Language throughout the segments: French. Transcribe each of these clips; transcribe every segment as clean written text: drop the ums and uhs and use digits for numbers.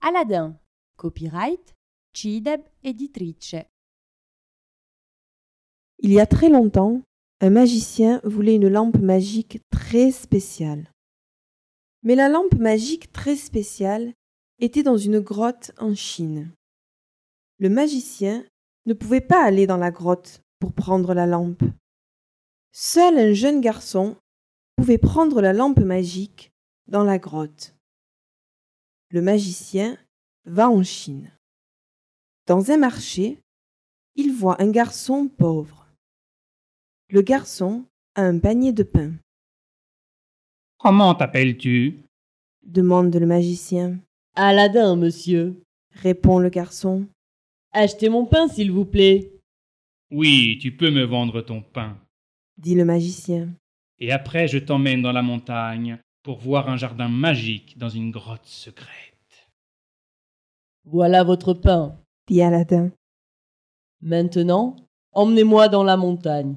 Aladdin. Copyright CIDEB Editrice. Il y a très longtemps, un magicien voulait une lampe magique très spéciale. Mais la lampe magique très spéciale était dans une grotte en Chine. Le magicien ne pouvait pas aller dans la grotte pour prendre la lampe. Seul un jeune garçon pouvait prendre la lampe magique dans la grotte. Le magicien va en Chine. Dans un marché, il voit un garçon pauvre. Le garçon a un panier de pain. « Comment t'appelles-tu » demande le magicien. Aladdin, monsieur. Répond le garçon. Achetez mon pain, s'il vous plaît. « Oui, tu peux me vendre ton pain. » dit le magicien. « Et après, je t'emmène dans la montagne pour voir un jardin magique dans une grotte secrète. » Voilà votre pain. Dit Aladdin. Maintenant, emmenez-moi dans la montagne.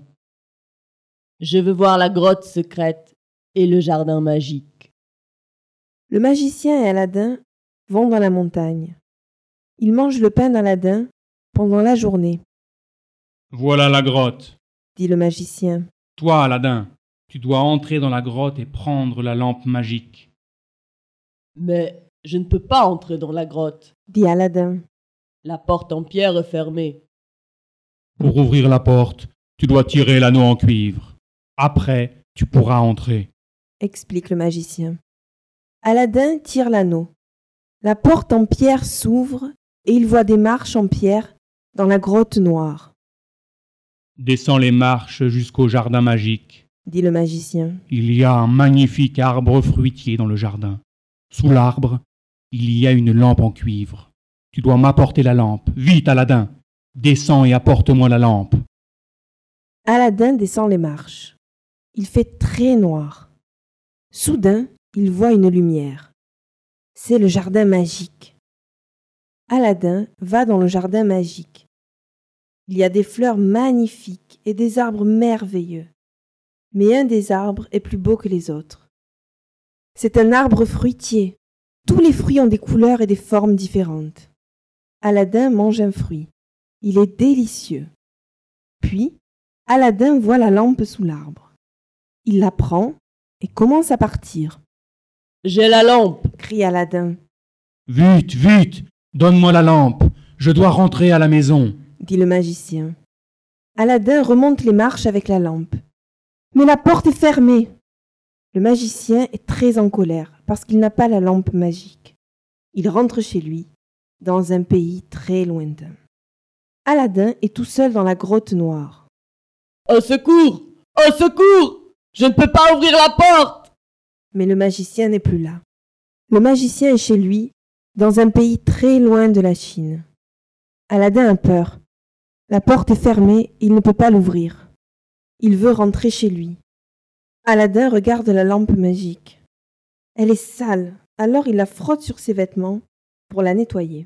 Je veux voir la grotte secrète et le jardin magique. Le magicien et Aladdin vont dans la montagne. Ils mangent le pain d'Aladdin pendant la journée. « Voilà la grotte. » dit le magicien. « Toi, Aladdin, tu dois entrer dans la grotte et prendre la lampe magique. » Mais je ne peux pas entrer dans la grotte. Dit Aladdin. La porte en pierre est fermée. « Pour ouvrir la porte, tu dois tirer l'anneau en cuivre. Après, tu pourras entrer. » Explique le magicien. Aladdin tire l'anneau. La porte en pierre s'ouvre et il voit des marches en pierre dans la grotte noire. « Descends les marches jusqu'au jardin magique. » dit le magicien. « Il y a un magnifique arbre fruitier dans le jardin. Sous l'arbre, il y a une lampe en cuivre. Tu dois m'apporter la lampe. Vite, Aladdin! Descends et apporte-moi la lampe. » Aladdin descend les marches. Il fait très noir. Soudain, il voit une lumière. C'est le jardin magique. Aladdin va dans le jardin magique. Il y a des fleurs magnifiques et des arbres merveilleux. Mais un des arbres est plus beau que les autres. C'est un arbre fruitier. Tous les fruits ont des couleurs et des formes différentes. Aladdin mange un fruit. Il est délicieux. Puis, Aladdin voit la lampe sous l'arbre. Il la prend et commence à partir. « J'ai la lampe !» crie Aladdin. « Vite, vite! Donne-moi la lampe! Je dois rentrer à la maison. » dit le magicien. Aladdin remonte les marches avec la lampe. Mais la porte est fermée. Le magicien est très en colère parce qu'il n'a pas la lampe magique. Il rentre chez lui, dans un pays très lointain. Aladdin est tout seul dans la grotte noire. « Au secours! Au secours! Je ne peux pas ouvrir la porte !» Mais le magicien n'est plus là. Le magicien est chez lui, dans un pays très loin de la Chine. Aladdin a peur. La porte est fermée, il ne peut pas l'ouvrir. Il veut rentrer chez lui. Aladdin regarde la lampe magique. Elle est sale, alors il la frotte sur ses vêtements pour la nettoyer.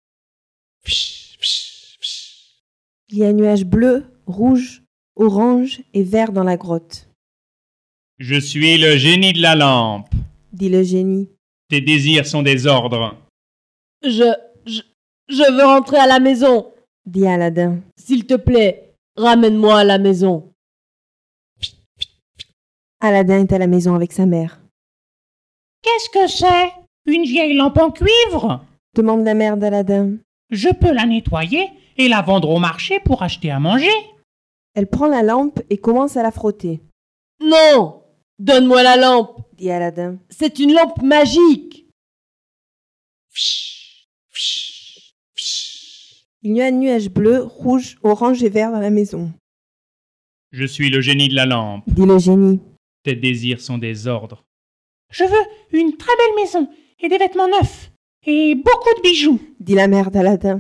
Il y a un nuage bleu, rouge, orange et vert dans la grotte. « Je suis le génie de la lampe. » dit le génie. « Tes désirs sont des ordres. » « Je veux rentrer à la maison. » dit Aladdin. « S'il te plaît, ramène-moi à la maison. » Aladdin est à la maison avec sa mère. « Qu'est-ce que c'est? Une vieille lampe en cuivre ?» demande la mère d'Aladdin. « Je peux la nettoyer et la vendre au marché pour acheter à manger. » Elle prend la lampe et commence à la frotter. « Non! Donne-moi la lampe !» dit Aladdin. « C'est une lampe magique !» Il y a un nuage bleu, rouge, orange et vert dans la maison. « Je suis le génie de la lampe. » dit le génie. « Tes désirs sont des ordres. » « Je veux une très belle maison et des vêtements neufs et beaucoup de bijoux. » dit la mère d'Aladdin.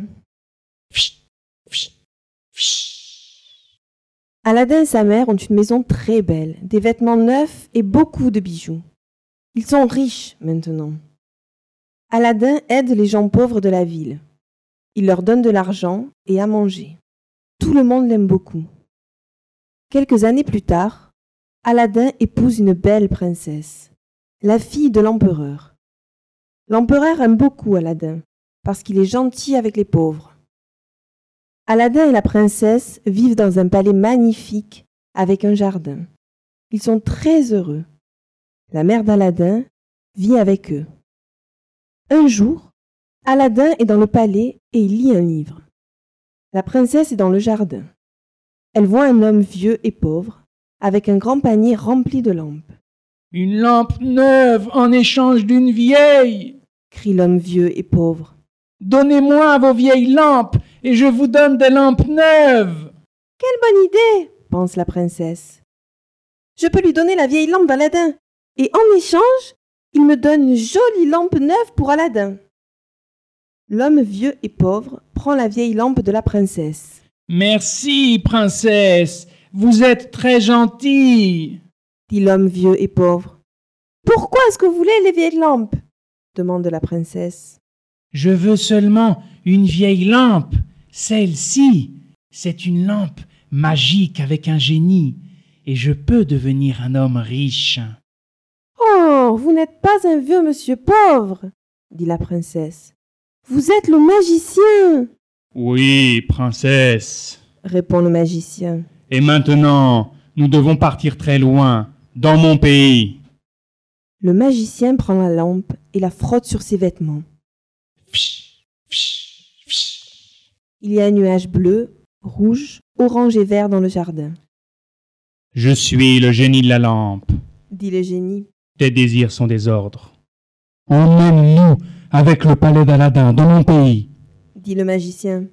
Aladdin et sa mère ont une maison très belle, des vêtements neufs et beaucoup de bijoux. Ils sont riches maintenant. Aladdin aide les gens pauvres de la ville. Il leur donne de l'argent et à manger. Tout le monde l'aime beaucoup. Quelques années plus tard, Aladdin épouse une belle princesse, la fille de l'empereur. L'empereur aime beaucoup Aladdin parce qu'il est gentil avec les pauvres. Aladin et la princesse vivent dans un palais magnifique avec un jardin. Ils sont très heureux. La mère d'Aladin vit avec eux. Un jour, Aladin est dans le palais et il lit un livre. La princesse est dans le jardin. Elle voit un homme vieux et pauvre avec un grand panier rempli de lampes. « Une lampe neuve en échange d'une vieille !» crie l'homme vieux et pauvre. « Donnez-moi vos vieilles lampes et je vous donne des lampes neuves !» Quelle bonne idée, pense la princesse. Je peux lui donner la vieille lampe d'Aladin et en échange, il me donne une jolie lampe neuve pour Aladin. L'homme vieux et pauvre prend la vieille lampe de la princesse. « Merci, princesse, vous êtes très gentille !» dit l'homme vieux et pauvre. « Pourquoi est-ce que vous voulez les vieilles lampes ?» demande la princesse. « Je veux seulement une vieille lampe. Celle-ci, c'est une lampe magique avec un génie, et je peux devenir un homme riche. » « Oh, vous n'êtes pas un vieux monsieur pauvre, dit la princesse. Vous êtes le magicien. Oui, princesse, répond le magicien. Et maintenant, nous devons partir très loin, dans mon pays. Le magicien prend la lampe et la frotte sur ses vêtements. Il y a un nuage bleu, rouge, orange et vert dans le jardin. Je suis le génie de la lampe, dit le génie. Tes désirs sont des ordres. Emmène-nous avec le palais d'Aladin dans mon pays, dit le magicien.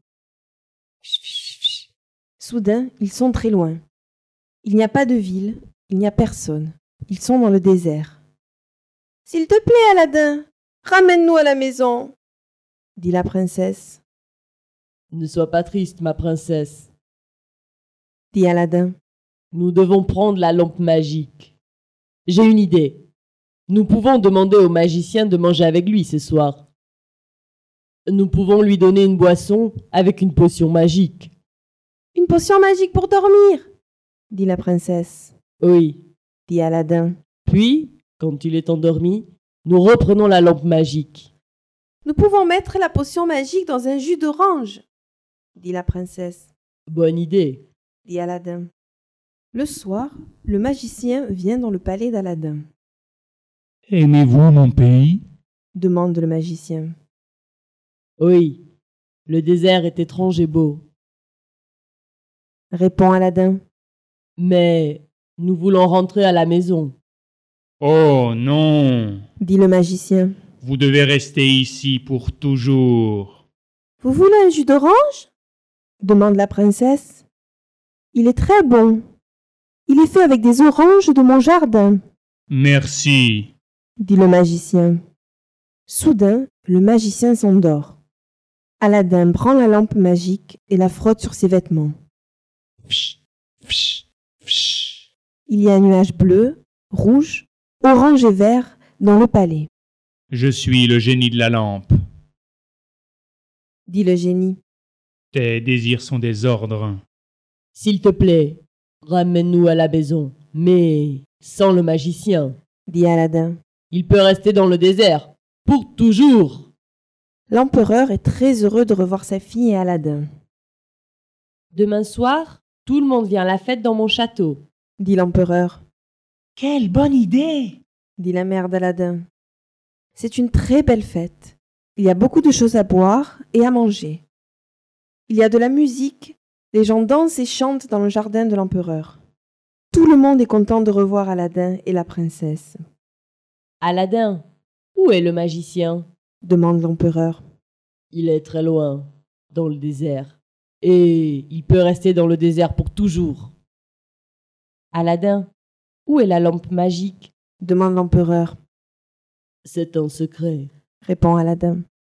Soudain, ils sont très loin. Il n'y a pas de ville, il n'y a personne. Ils sont dans le désert. « S'il te plaît, Aladin, ramène-nous à la maison, » dit la princesse. « Ne sois pas triste, ma princesse, » dit Aladin. « Nous devons prendre la lampe magique. J'ai une idée. Nous pouvons demander au magicien de manger avec lui ce soir. Nous pouvons lui donner une boisson avec une potion magique. » « Une potion magique pour dormir, dit la princesse. « Oui, » dit Aladin. Puis, quand il est endormi, nous reprenons la lampe magique. « Nous pouvons mettre la potion magique dans un jus d'orange, dit la princesse. « Bonne idée, » dit Aladin. Le soir, le magicien vient dans le palais d'Aladin. « Aimez-vous mon pays ?» demande le magicien. « Oui, le désert est étrange et beau, » répond Aladin. « Mais nous voulons rentrer à la maison. » « Oh non !» dit le magicien. « Vous devez rester ici pour toujours. » « Vous voulez un jus d'orange ?» demande la princesse. « Il est très bon. Il est fait avec des oranges de mon jardin. » « Merci. » dit le magicien. Soudain, le magicien s'endort. Aladin prend la lampe magique et la frotte sur ses vêtements. Il y a un nuage bleu, rouge, orange et vert dans le palais. « Je suis le génie de la lampe. » dit le génie. « Tes désirs sont des ordres. » « S'il te plaît, ramène-nous à la maison, mais sans le magicien. » dit Aladin. « Il peut rester dans le désert, pour toujours. » L'empereur est très heureux de revoir sa fille et Aladin. « Demain soir, tout le monde vient à la fête dans mon château, » dit l'empereur. « Quelle bonne idée !» dit la mère d'Aladin. C'est une très belle fête. Il y a beaucoup de choses à boire et à manger. Il y a de la musique, les gens dansent et chantent dans le jardin de l'empereur. Tout le monde est content de revoir Aladin et la princesse. « Aladin, où est le magicien ?» demande l'empereur. « Il est très loin, dans le désert, et il peut rester dans le désert pour toujours. »« Aladin, où est la lampe magique ?» demande l'empereur. « C'est un secret, » répond Aladin.